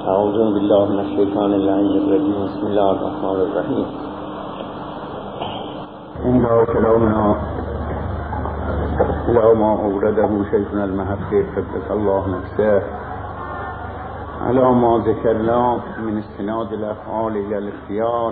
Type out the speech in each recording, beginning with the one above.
اعوذ بالله من الشیطان اللعین الرجیم. بسم الله الرحمن الرحیم. اینجا کلامنا الى ما اورده شیخنا المحقق قدس الله نفسه على ما ذکرنا من استناد الافعال الى الاختیار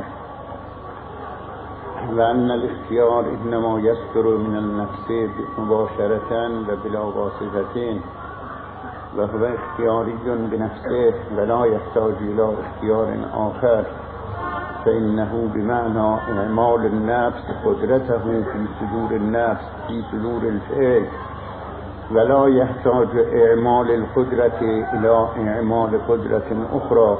و ان الاختیار انما یصدر من النفس مباشرة و بلا واسطة و هو اختیاری بنفسه ولا يحتاج الى اختیار آخر فإنه بمعنى اعمال النفس قدرته في صدور النفس في صدور الفعل ولا يحتاج اعمال القدرة الى اعمال قدرة اخرى.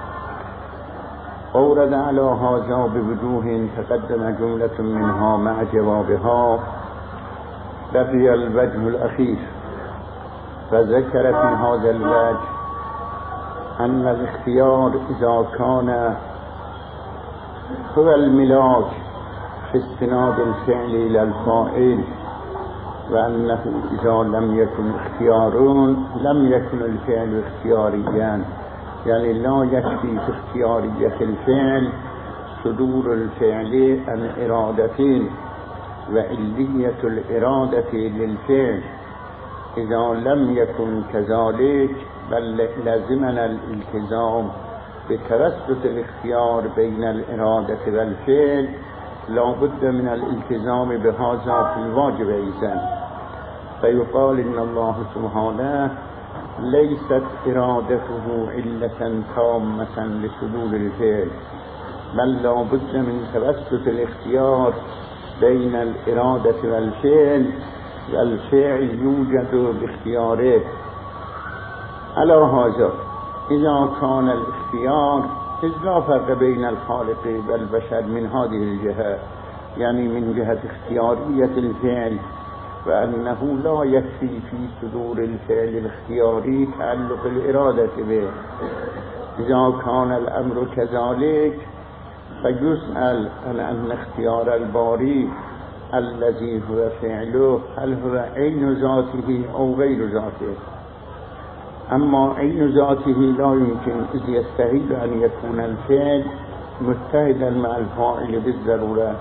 أورد على هذا بوجوه تقدم جملة منها مع جوابها. بقي الوجه الأخير فذكر في هذا الوجه أن الاختيار إذا كان هو الملاك في استناد الفعل إلى الفاعل وأنه إذا لم يكن اختيار لم يكن الفعل اختياريا، يعني لا يكفي في اختيارية الفعل صدور الفعل عن إرادة وعلية الإرادة للفعل. إذا لم يكن كذلك بل لازمنا الالتزام بتوسط الاختيار بين الإرادة والفعل، لا بد من الالتزام بهذا في الواجب أيضا. فيقال إن الله سبحانه ليست إرادته علة تامة لصدور الفعل، بل لا بد من توسط الاختيار بين الإرادة والفعل، والفعل يوجد باختياره. على هذا إذا كان الاختيار إذ لا فرق بين الخالق والبشر من هذه الجهة، يعني من جهة اختيارية الفعل، وأنه لا يكفي في صدور الفعل الاختياري تعلق الإرادة به. إذا كان الأمر كذلك فيسأل عن اختيار الباري الذي هو فعله هل هو عين ذاته أو غير ذاته. أما عين ذاته لا يمكن، إذ يستحيل أن يكون الفعل متحدا مع الفاعل بالضرورة.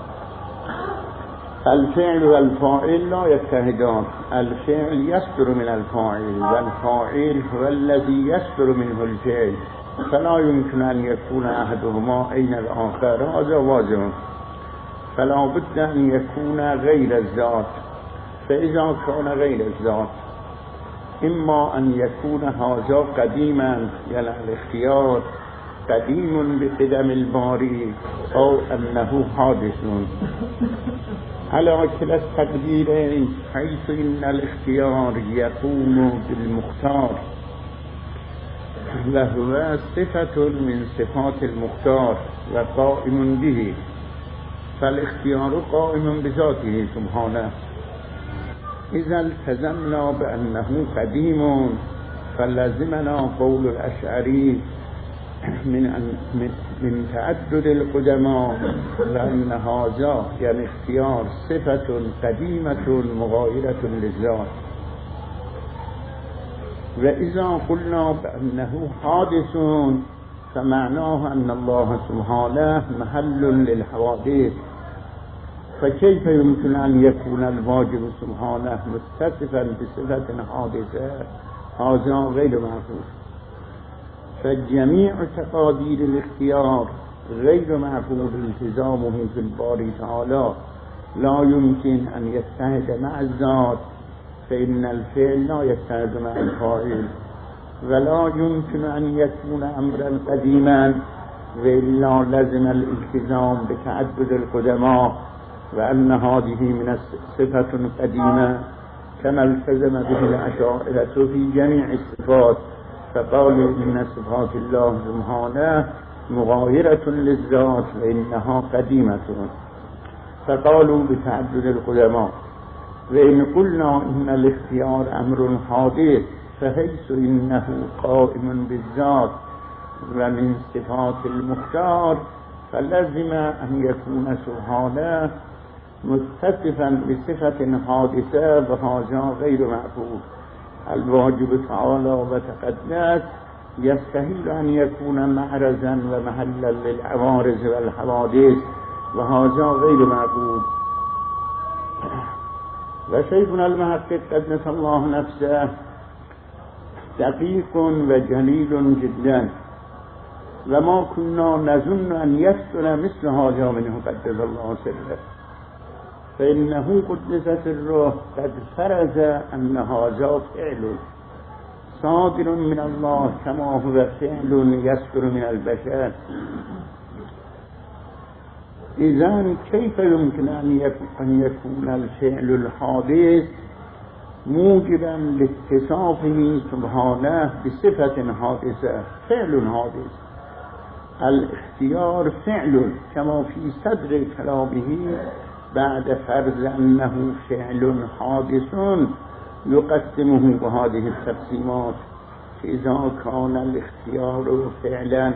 الفعل والفاعل لا يتحدان، الفعل يصدر من الفاعل والفاعل هو الذي يصدر منه الفعل، فلا يمكن أن يكون أحدهما عين الآخر، هذا واضح. فلا بد أن يكون غير الذات. فإذا كان غير الذات إما أن يكون هذا قديما، يعني الاختيار قديم بقدم الباري، أو أنه حادث. على كلا التقديرين، حيث إن الاختيار يقوم بالمختار وهو صفة من صفات المختار وقائم به، فالاختيار قائم بذاته سبحانه. إذا التزمنا بأنه قديم فلازمنا قول الأشعري من تعدد القدماء، لأن هذا يعني اختيار صفة قديمة مغايرة للذات. وإذا قلنا بأنه حادث فمعناه أن الله سبحانه محل للحوادث، فكيف يمكن أن يكون الواجب سبحانه متصفا بصفة حادثة؟ هذا غير معقول. فجميع تقادير الاختيار غير معقول التزامه في الباري تعالى، لا يمكن أن يتحد مع الذات، فإن الفعل لا يتحد مع الفاعل، ولا يمكن أن يكون أمرا قديما وإلا لازم الالتزام بتعدد القدماء، وأن هذه من صفة قديمة كما التزم به الأشاعرة في جميع الصفات، فقالوا إن صفات الله سبحانه مغايرة للذات وإنها قديمة، فقالوا بتعدد القدماء. وإن قلنا إن الاختيار أمر حادث فحيث إنه قائم بالذات ومن صفات المختار فلازم أن يكون سبحانه متصفا بصفة حادثة، وهذا غير معقول. الواجب تعالى وتقدس يستحيل أن يكون معرضا ومحلا للعوارض والحوادث، وهذا غير معقول. وشيخنا المحقق قدس الله نفسه دقيق وجليل جدا، وما كنا نظن أن يفتن مثل هذا منه قدس الله سره، فإنه قدس سره قد فرض أن هذا فعل صادر من الله كما هو فعل يصدر من البشر. إذن كيف يمكن أن يكون الفعل الحادث موجبا لاتصافه سبحانه بصفة حادثة؟ فعل حادث. الاختيار فعل كما في صدر كلامه بعد فرض أنه فعل حادث يقسمه بهذه التقسيمات. إذا كان الاختيار فعلا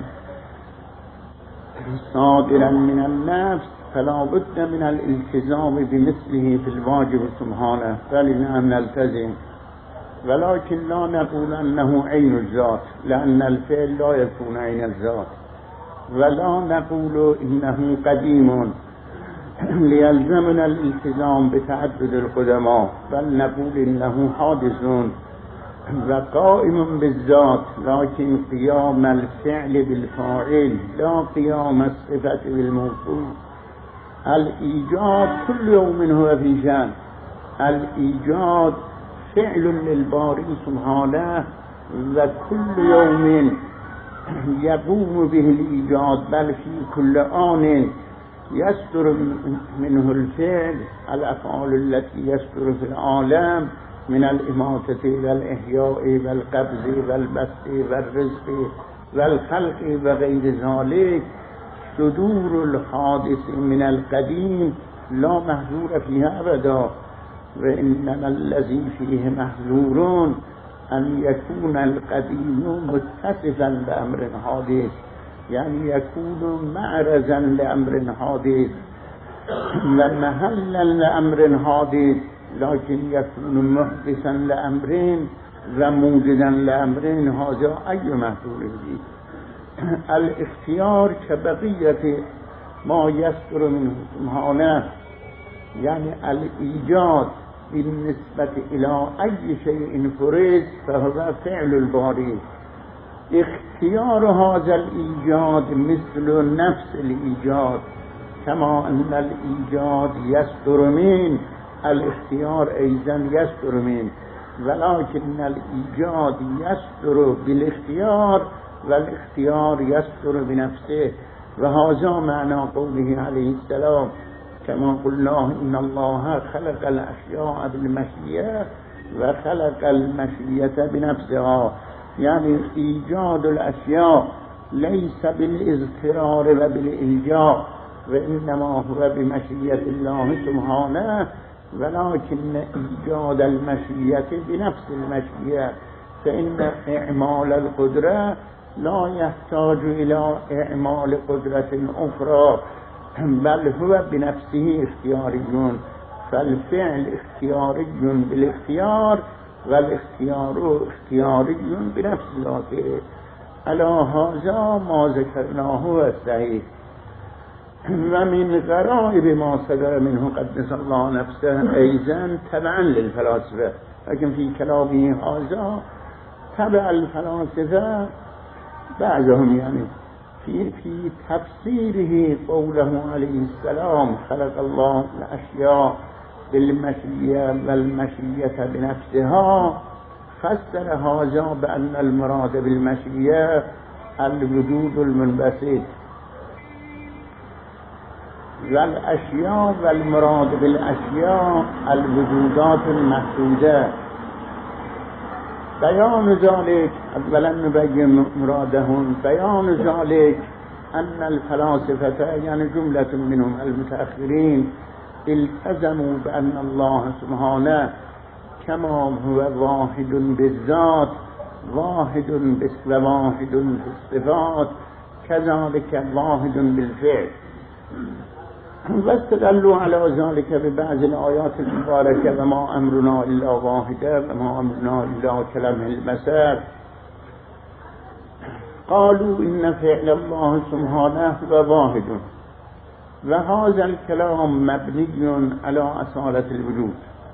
صادرا من النفس فلا بد من الالتزام بمثله في الواجب سبحانه، فلنعم نلتزم، ولكن لا نقول أنه عين الذات، لأن الفعل لا يكون عين الذات، ولا نقول إنه قديم ليلزمنا الالتزام بتعدد القدماء، بل نقول إنه حادث وقائم بالذات، لكن قيام الفعل بالفاعل لا قيام الصفة بالموصوف. الإيجاد كل يوم هو في شأن، الإيجاد فعل للباري سبحانه، وكل يوم يقوم به الإيجاد، بل في كل آن يصدر منه الفعل، الأفعال التي يصدر في العالم من الإماتة والإحياء والقبض والبسط والرزق والخلق وغير ذلك. صدور الحادث من القديم لا محذور فيها أبدا، وإنما الذي فيه محذور أن يكون القديم متصفا بأمر حادث، يعني يكون معرضا لأمر حادث ومحلا لأمر حادث، لكن يكون محدثا لأمر وموجدا لأمر، هذا أي محذور به. الاختيار كبقية ما يصدر منه سبحانه، يعني الإيجاد بالنسبة إلى أي شيء فرض فهو فعل الباري. اختيار هذا الإيجاد مثل نفس الإيجاد، كما أن الإيجاد يصدر من الاختيار أيضا يصدر من، ولكن الإيجاد يصدر بالاختيار والاختيار يصدر بنفسه. وهذا معنى قوله عليه السلام كما قلنا إن الله خلق الأشياء بالمشيئة وخلق المشيئة بنفسها، يعني إيجاد الأشياء ليس بالاضطرار وبالإلجاء، وإنما هو بمشيئة الله سبحانه، ولكن إيجاد المشيئة بنفس المشيئة، فإن إعمال القدرة لا يحتاج إلى إعمال قدرة أخرى، بل هو بنفسه اختياري، فالفعل اختياري بالاختيار والاختيار اختياري بنفس ذاته. على هذا ما ذكرناه هو الصحيح. ومن غرائب ما صدر منه قدس الله نفسه أيضا تبعا للفلاسفة، لكن في كلامه هذا تبع الفلاسفة بعضهم، يعني في تفسيره قوله عليه السلام خلق الله الأشياء بالمشيئة والمشيئة بنفسها، فسر هذا بأن المراد بالمشيئة الوجود المنبسط، والأشياء والمراد بالأشياء الوجودات المحدودة. بيان ذلك أولا نبين مرادهم. بيان ذلك أن الفلاسفة يعني جملة منهم المتأخرين التزموا بأن الله سبحانه كما هو واحد بالذات واحد وواحد بالصفات كذلك واحد بالفعل، واستدلوا على ذلك ببعض الآيات المباركة وما أمرنا إلا واحدة وما أمرنا إلا كلمح البصر. قالوا إن فعل الله سبحانه واحد، وهذا الكلام مبني على أصالة الوجود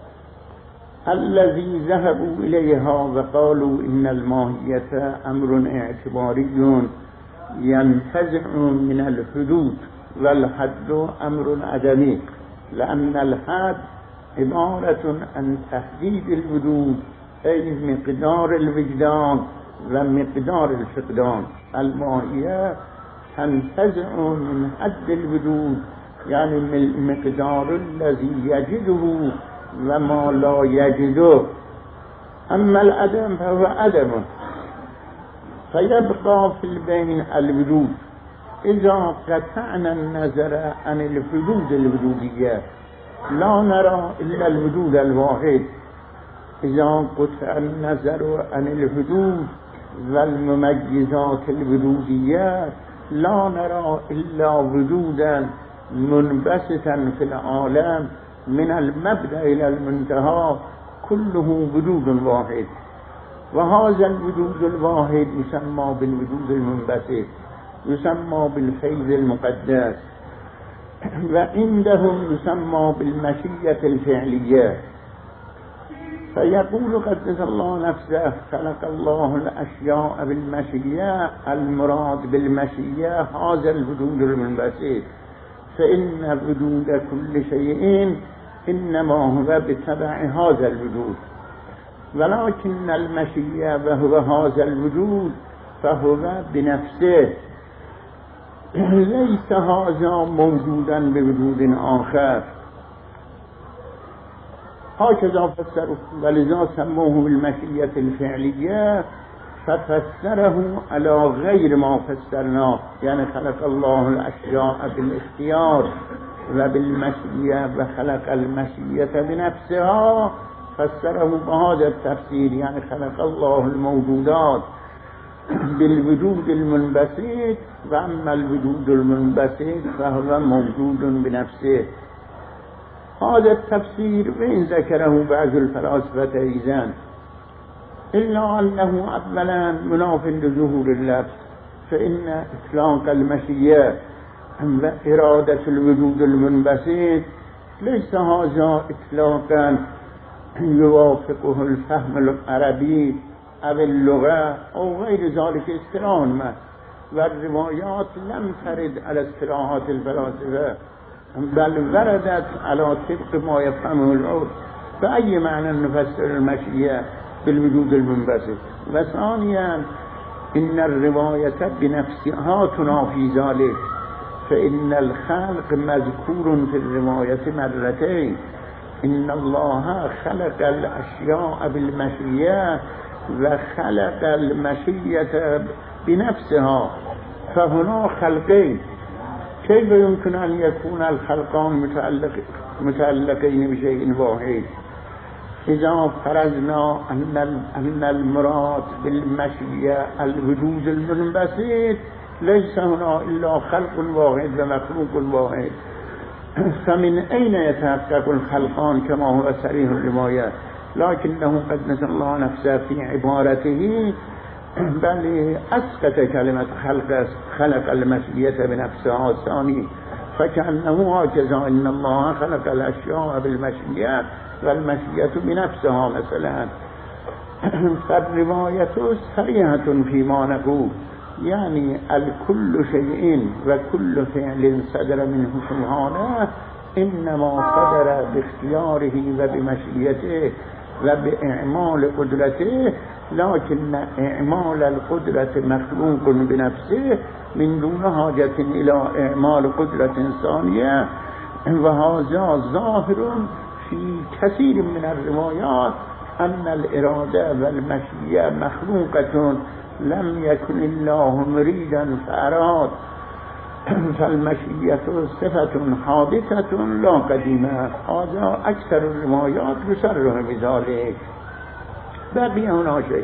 الذي ذهبوا إليها وقالوا إن الماهية أمر اعتباري ينتزع من الحدود والحد أمر عدمي، لأن الحد عبارة عن تحديد الوجود أي مقدار الوجدان ومقدار الفقدان. الماهية تنتزع من حد الوجود يعني المقدار الذي يجده وما لا يجده، أما العدم فهو عدم، فيبقى في البين الوجود. إذا قطعنا النظر عن الحدود الوجودية لا نرى إلا الوجود الواحد. إذا قطع النظر عن الحدود والمميزات الوجودية لا نرى إلا وجودا منبسطا في العالم من المبدأ إلى المنتهى كله وجود واحد، وهذا الوجود الواحد يسمى بالوجود المنبسط، يسمى بالفيض المقدس، وعندهم يسمى بالمشيئة الفعلية. فيقول قدس الله نفسه خلق الله الأشياء بالمشيئة، المراد بالمشيئة هذا الوجود المنبسط، فإن وجود كل شيء إنما هو بتبع هذا الوجود، ولكن المشيئة وهو هذا الوجود فهو بنفسه، ليس هذا موجودا بوجود آخر. هكذا فسره، ولذا سموه بالمشيئة الفعلية، ففسره على غير ما فسرناه، يعني خلق الله الأشياء بالاختيار وبالمشيئة وخلق المشيئة بنفسها، فسره بهذا التفسير، يعني خلق الله الموجودات بالوجود المنبسط، وأما الوجود المنبسط فهو موجود بنفسه. هذا التفسير وإن ذكره بعض الفلاسفة أيضا، إلا أنه أولا مناف لظهور اللفظ، فإن إطلاق المشيئة وإرادة الوجود المنبسط ليس هذا إطلاقا يوافقه الفهم العربي أو اللغة أو غير ذلك اصطلاحا ما، والروايات لم ترد على اصطلاحات الفلاسفة، بل وردت على طبق ما يفهمه العرف. فأي معنى نفسر المشيئة بالوجود المنبسط؟ وثانيا إن الرواية بنفسها تنافي ذلك، فإن الخلق مذكور في الرواية مرتين، إن الله خلق الأشياء بالمشيئة وخلق المشيئة بنفسها، فهنا خلقين، كيف يمكن أن يكون الخلقان متعلقين بشيء واحد؟ إذا فرضنا أن المراد بالمشيئة الوجود المنبسط ليس هنا إلا خلق واحد ومخلوق واحد، فمن أين يتحقق الخلقان كما هو صريح الرواية؟ لكنه قدس الله نفسه في عبارته بل أسقط كلمة خلق المشيئة بنفسها الثاني، فكأنه هكذا إن الله خلق الأشياء بالمشيئة والمشيئة بنفسها مثلا. فالرواية صريحة فيما نقول، يعني الكل شيء وكل فعل صدر منه سبحانه إنما صدر باختياره وبمشيئته وبإعمال قدرته، لكن إعمال القدرة مخلوق بنفسه من دون حاجة إلى إعمال قدرة ثانية. وهذا ظاهر في كثير من الروايات أن الإرادة والمشيئة مخلوقة، لم يكن الله مريدا فأراد، فالمشيئة صفة حادثة لا قديمة. هذا أكثر الروايات يصرح بذلك. بقي هنا شيء،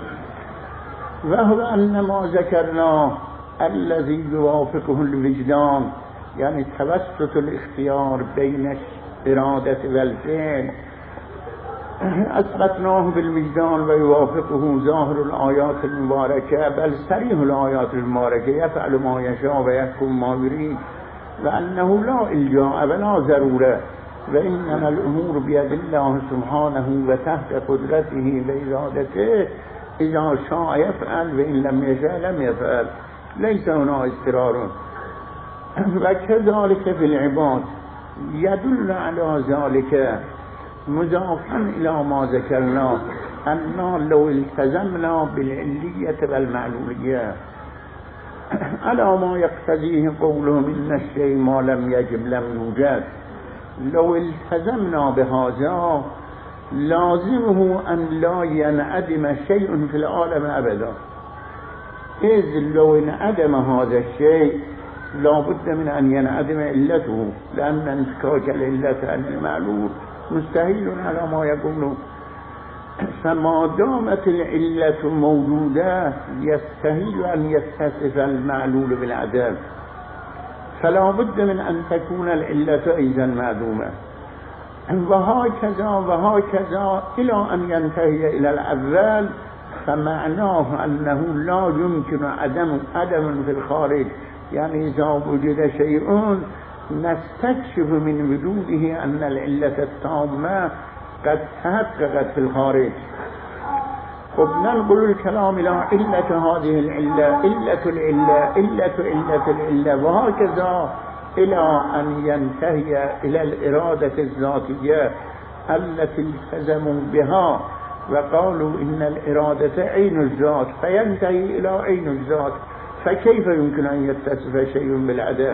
وهو أن ما ذكرناه الذي يوافقه الوجدان، يعني توسط الاختيار بين الإرادة والفعل، اثبتناه بالميزان و یوافقه ظاهر الآیات المبارکه بل صریح الآیات المبارکه یفعل ما یشاء و یحکم ما یرید و انه لا الجاء ولا ضروره و انما الامور بید الله سبحانه و تحت قدرته و ارادته اذا شاء یفعل و ان لم یشاء لم یفعل لیس هنا اضطرار و كذلك في العباد يدل على ذلك مضافا الى ما ذكرنا أننا لو التزمنا بالعلية والمعلولية على ما يقتضيه قولهم إن الشيء ما لم يجب لم يوجد لو التزمنا بهذا لازمه أن لا ينعدم شيء في العالم أبدا إذ لو انعدم هذا الشيء لا بد من أن ينعدم علته لأن انفكاك العلة عن المعلول مستحيل على ما يقولون فما دامت العلة موجودة يستحيل أن يتصف المعلول بالعدم فلا بد من أن تكون العلة أيضا معدومة وهكذا إلى أن ينتهي إلى الأول فمعناه أنه لا يمكن عدم في الخارج يعني إذا وجد شيء نستكشف من وجوده أن العلة التامة قد تحققت في الخارج خب ننقل الكلام إلى علة هذه العلة علة العلة وهكذا إلى أن ينتهي إلى الإرادة الذاتية التي التزموا بها وقالوا إن الإرادة عين الذات فينتهي إلى عين الذات فكيف يمكن أن يتصف شيء بالعدم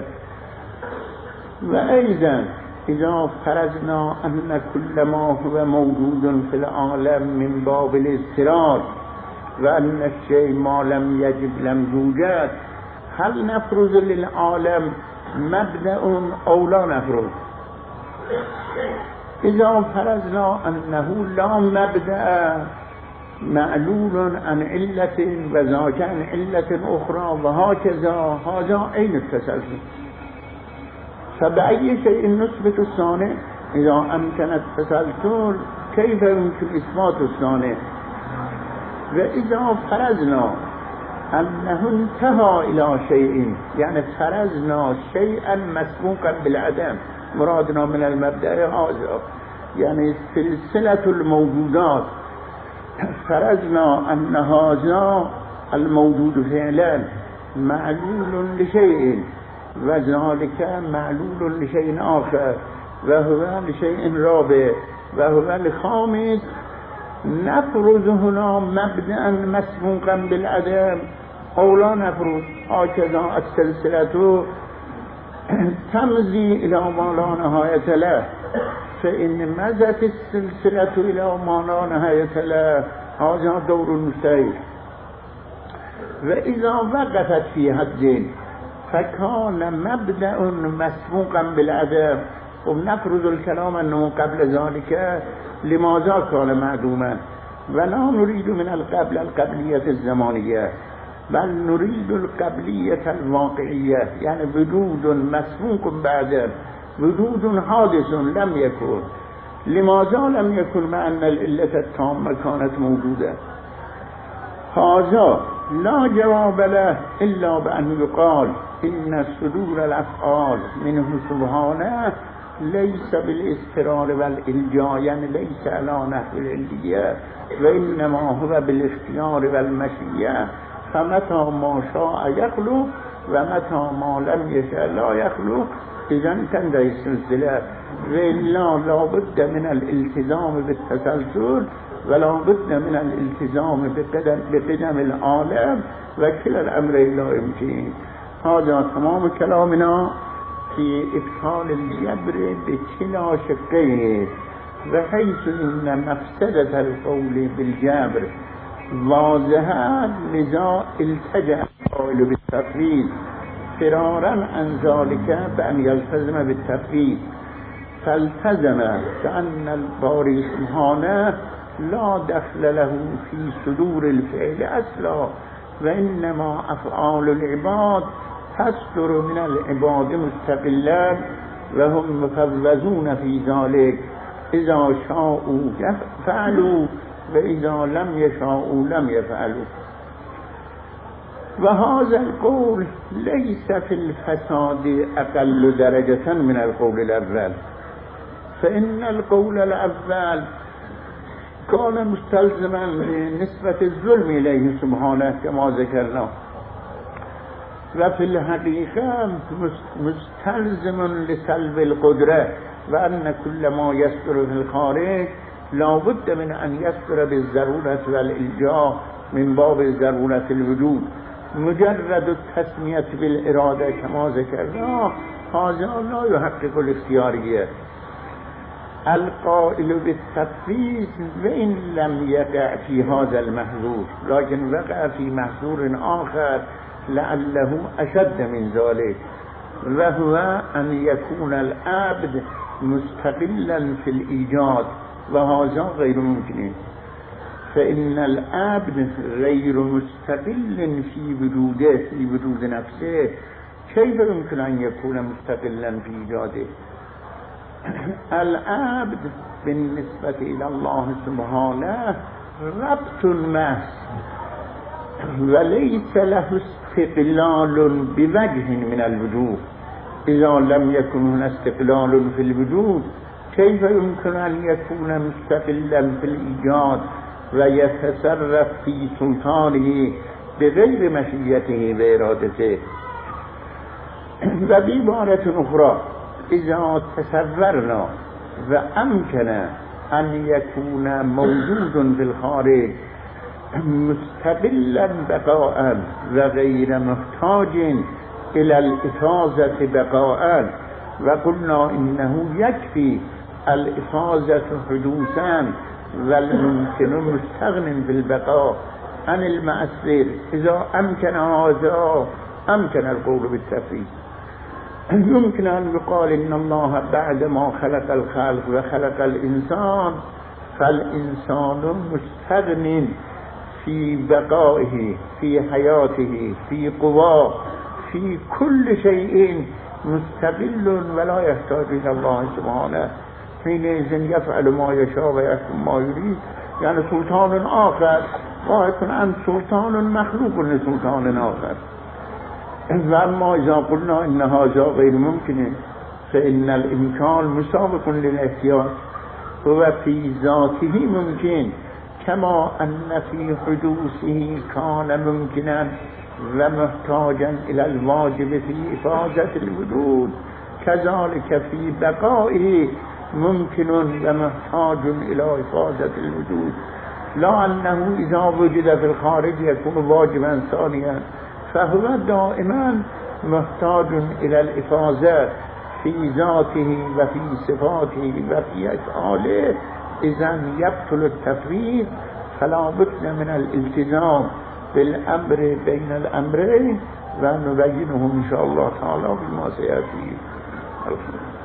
وأيضا إذا فرضنا أن كل ما هو موجود في العالم من باب الاضطرار وأن الشيء ما لم يجب لم يوجد هل نفرض للعالم مبدأ أو لا نفرض؟ إذا فرضنا أنه لا مبدأ معلول عن علة وذاك عن علة أخرى وهكذا هذا أين التسلسل؟ فبأي شيء نثبت الصانع إذا أمكن التسلسل كيف يمكن إثبات الصانع؟ وإذا فرضنا أنه انتهى إلى شيء يعني فرضنا شيئا مسبوقا بالعدم مرادنا من المبدأ هذا يعني سلسلة الموجودات فرضنا أن هذا الموجود فعلا معلول لشيء وذلك معلول لشيء آخر وهو لشيء رابع وهو الخامس نفرض هنا مبدأ مسبوقا بالعدم أو لا نفرض هكذا السلسلة تمضي إلى ما لا نهاية له فإن مضت السلسلة إلى ما لا نهاية له هذا دور المستحيل وإذا وقفت في حد فكان مبدأ مسبوقا بالعدم ونفرض الكلام أنه قبل ذلك لماذا كان معدوما ولا نريد من القبل القبلية الزمانية بل نريد القبلية الواقعية يعني وجود مسبوق بعد وجود حادث لم يكن لماذا لم يكن مع أن العلة التامة كانت موجودة هذا لا جواب له إلا بأن يقال إن صدور الأفعال منه سبحانه ليس بالاضطرار والإلجاء يعني ليس على نحو العلية وإنما هو بالاختيار والمشيئة فمتى ما شاء يخلق ومتى ما لم يشاء لا يخلق إذا تنتهي السلسلة وإلا لا بد من الالتزام بالتسلسل ولا بد من الالتزام بقدم العالم وكلا الأمرين لا يمكن هذا تمام كلامنا في إبطال الجبر بكلا شقين بحيث إن مفسدة القول بالجبر واضحا لذا التجأ القائل بالتفريط فرارا عن ذلك بأن يلتزم بالتفريط فالتزم كأن الباري سبحانه لا دخل له في صدور الفعل أصلا وإنما أفعال العباد تصدر من العباد مستقلا وهم مفوضون في ذلك اذا شاءوا فعلوا و اذا لم یشاءوا لم یفعلوا. و هذا القول ليس في الفساد اقل درجة من القول الاول، فإن القول الاول كان مستلزما لنسبة الظلم إليه سبحانه كما ذكرنا، وفي الحقيقة مستلزم لسلب القدرة، وأن كل ما يصدر في الخارج لا بد من أن يصدر بالضرورة والإلجاء من باب ضرورة الوجود. مجرد التسمية بالإرادة كما ذكرنا هذا لا يحقق الاختيارية. القائل بالتفويض وإن لم يقع في هذا المحظور لكن وقع في محظور آخر لعله أشد من ذلك، وهو أن يكون العبد مستقلا في الإيجاد، وهذا غير ممكن، فإن العبد غير مستقل في وجوده في وجود نفسه، كيف يمكن أن يكون مستقلا في إيجاده؟ العبد بالنسبة إلى الله سبحانه ربط محض وليس له استقلال بوجه من الوجود. إذا لم يكن هنا استقلال في الوجود كيف يمكن أن يكون مستقلا في الإيجاد ويتصرف في سلطانه بغير مشيئته وإرادته؟ وبعبارة أخرى إذا تصورنا وأمكن أن يكون موجود في الخارج مستقلا بقاء وغير محتاج إلى الإفاظة بقاء، وقلنا إنه يكفي الإفاظة حدوثا والممكن مستغن في البقاء عن المؤثر، إذا أمكن هذا أمكن القول بالتفريط. يمكن أن يقال إن الله بعدما خلق الخلق وخلق الإنسان فالإنسان مستغن في بقائه في حياته في قواه في كل شيء مستقل ولا يحتاج إلى الله سبحانه، حينئذ يفعل ما يشاء ويحكم ما يريد. يعني سلطان آخر واحد عن سلطان مخلوق لسلطان آخر. وأما إذا قلنا إن هذا غير ممكن فإن الإمكان مسابق للاحتياج، هو في ذاته ممكن كما أن في حدوثه كان ممكنا ومحتاجا إلى الواجب في إفادة الوجود، كذلك في بقائه ممكن ومحتاج إلى إفادة الوجود، لا أنه إذا وجد في الخارج يكون واجبا ثانيا، فهو دائما محتاج إلى الإفاظة في ذاته وفي صفاته وفي أفعاله. إذن يبطل التفريط، فلا بد من الالتزام بالأمر بين الأمرين، ونبينه إن شاء الله تعالى بما سيأتي.